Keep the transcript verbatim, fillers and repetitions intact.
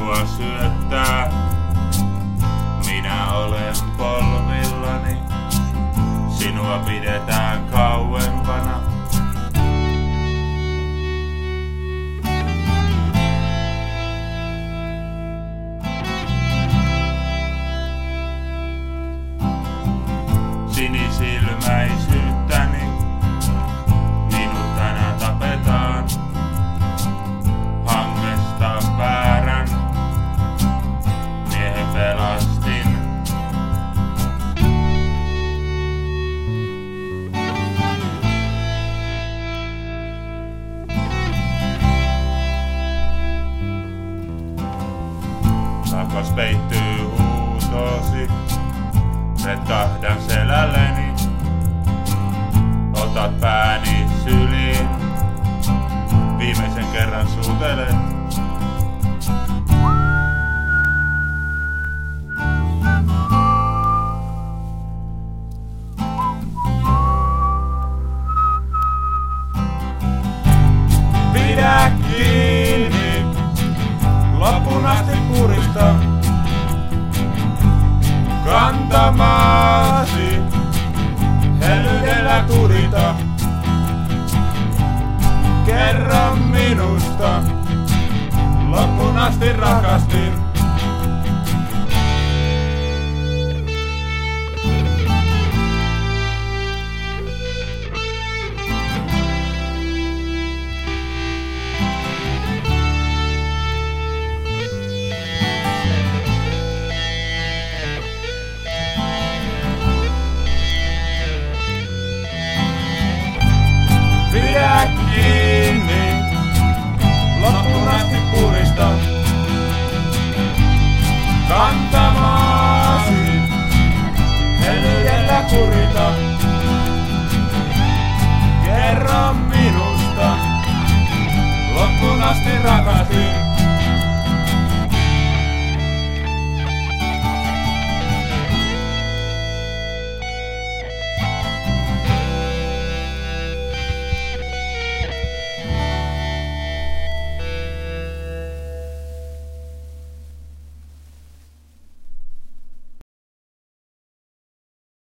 minua syöttää. Minä olen polvillani, sinua pidetään kauempana. Sinisilmäisyyttäni minut tänään tapetaan. Hangesta väärän miehen pelastin. Lakos peittyy huutosi, retkahdan selälleni. Otat pääni syliin, viimeisen kerran suutelet. Pidä kiinni, loppuun asti purista. Kantamaasi hellyydellä kurita. Kerro minusta, loppuun asti rakastin. Pidä kiinni, loppuun asti purista. Kantamaasi hellyydellä kurita. Kerro minusta, loppuun asti rakastin.